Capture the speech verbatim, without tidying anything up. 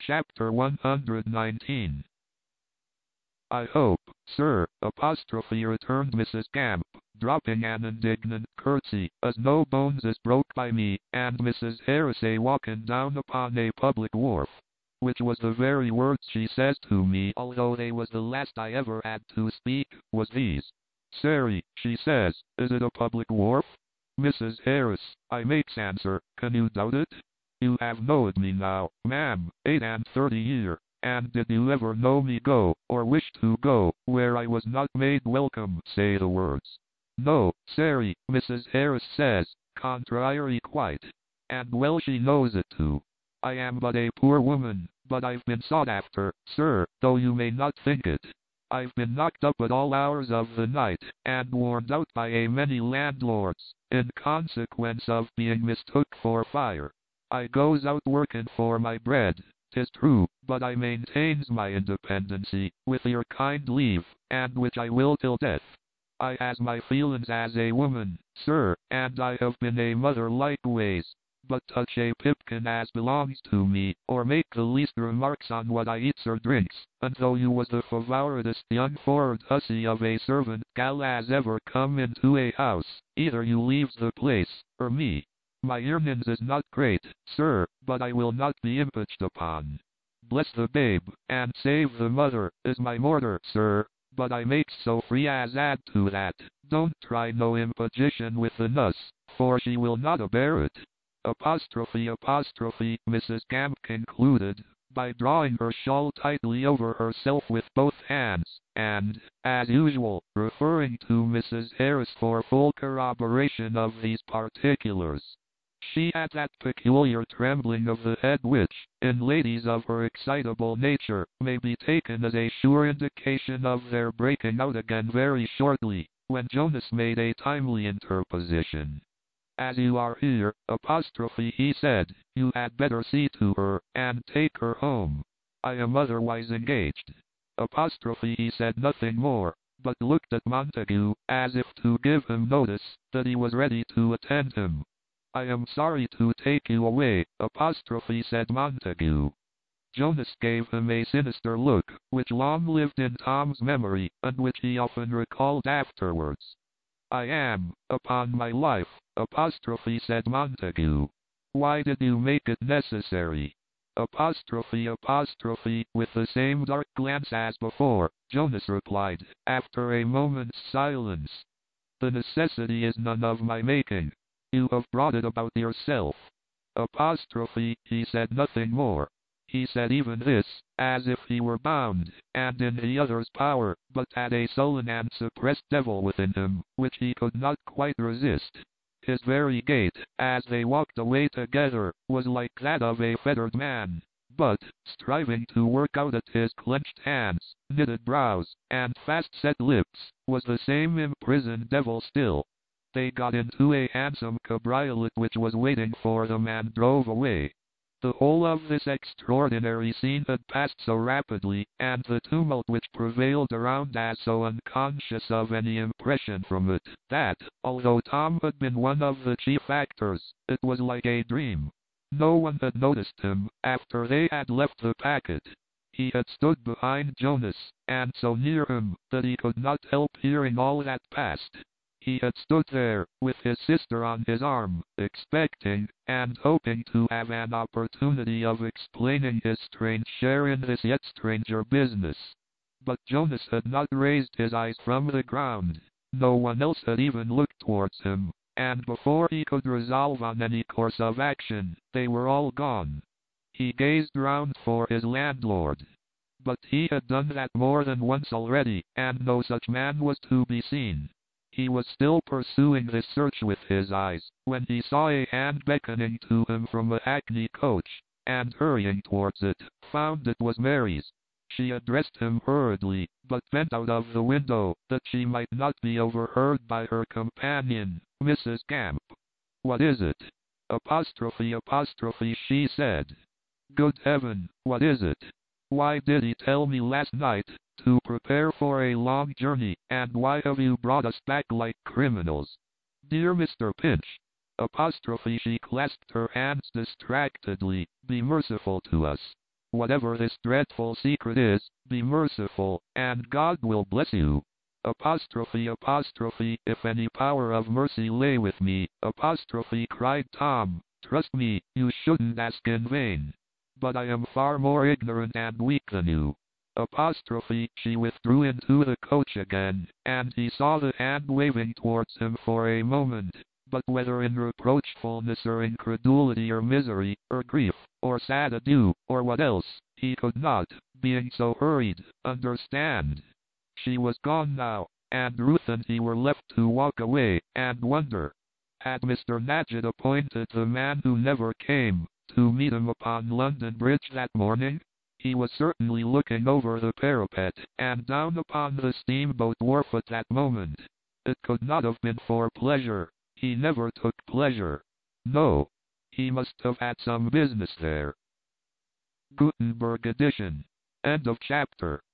Chapter one hundred nineteen. I hope, sir, apostrophe returned Missus Gamp, dropping an indignant curtsy, as no bones is broke by me, and Missus Harris a walking down upon a public wharf. Which was the very words she says to me, although they was the last I ever had to speak, was these. Sary, she says, is it a public wharf? Missus Harris, I makes answer, can you doubt it? You have knowed me now, ma'am, eight and thirty year, and did you ever know me go, or wish to go, where I was not made welcome, say the words. No, Sary, Missus Harris says, contrary quite. And well she knows it too. I am but a poor woman, but I've been sought after, sir, though you may not think it. I've been knocked up at all hours of the night, and warned out by a many landlords, in consequence of being mistook for fire. I goes out workin' for my bread, 'tis true, but I maintains my independency, with your kind leave, and which I will till death. I has my feelin's as a woman, sir, and I have been a mother likeways, but touch a pipkin as belongs to me, or make the least remarks on what I eats or drinks, and though you was the favouredest young for'ard hussy of a servant gal as ever come into a house, either you leaves the place, or me. My earnings is not great, sir, but I will not be impeached upon. Bless the babe, and save the mother, is my mortar, sir, but I makes so free as add to that, don't try no imposition with the nuss, for she will not abear it. Apostrophe apostrophe, Missus Gamp concluded, by drawing her shawl tightly over herself with both hands, and, as usual, referring to Missus Harris for full corroboration of these particulars. She had that peculiar trembling of the head which, in ladies of her excitable nature, may be taken as a sure indication of their breaking out again very shortly, when Jonas made a timely interposition. As you are here, apostrophe, he said, you had better see to her, and take her home. I am otherwise engaged. Apostrophe, he said nothing more, but looked at Montague, as if to give him notice, that he was ready to attend him. I am sorry to take you away, apostrophe, said Montague. Jonas gave him a sinister look, which long lived in Tom's memory, and which he often recalled afterwards. I am, upon my life, apostrophe, said Montague. Why did you make it necessary? Apostrophe apostrophe, with the same dark glance as before, Jonas replied, after a moment's silence. The necessity is none of my making. You have brought it about yourself. Apostrophe, he said nothing more. He said even this, as if he were bound, and in the other's power, but had a sullen and suppressed devil within him, which he could not quite resist. His very gait, as they walked away together, was like that of a fettered man, but, striving to work out at his clenched hands, knitted brows, and fast-set lips, was the same imprisoned devil still. They got into a handsome cabriolet which was waiting for them and drove away. The whole of this extraordinary scene had passed so rapidly, and the tumult which prevailed around as so unconscious of any impression from it, that, although Tom had been one of the chief actors, it was like a dream. No one had noticed him, after they had left the packet. He had stood behind Jonas, and so near him, that he could not help hearing all that passed. He had stood there, with his sister on his arm, expecting, and hoping to have an opportunity of explaining his strange share in this yet stranger business. But Jonas had not raised his eyes from the ground. No one else had even looked towards him, and before he could resolve on any course of action, they were all gone. He gazed round for his landlord. But he had done that more than once already, and no such man was to be seen. He was still pursuing this search with his eyes, when he saw a hand beckoning to him from a hackney coach, and hurrying towards it, found it was Mary's. She addressed him hurriedly, but bent out of the window, that she might not be overheard by her companion, Missus Gamp. What is it? Apostrophe apostrophe, she said. Good heaven, what is it? Why did he tell me last night to prepare for a long journey, and why have you brought us back like criminals? Dear Mister Pinch, apostrophe, she clasped her hands distractedly, be merciful to us. Whatever this dreadful secret is, be merciful, and God will bless you. Apostrophe apostrophe if any power of mercy lay with me, apostrophe cried Tom, trust me, you shouldn't ask in vain. But I am far more ignorant and weak than you. Apostrophe she withdrew into the coach again, and he saw the hand waving towards him for a moment, but whether in reproachfulness or incredulity or misery, or grief, or sad adieu, or what else, he could not, being so hurried, understand. She was gone now, and Ruth and he were left to walk away, and wonder. Had Mister Nadgett appointed the man who never came, to meet him upon London Bridge that morning? He was certainly looking over the parapet, and down upon the steamboat wharf at that moment. It could not have been for pleasure. He never took pleasure. No. He must have had some business there. Gutenberg edition. End of chapter.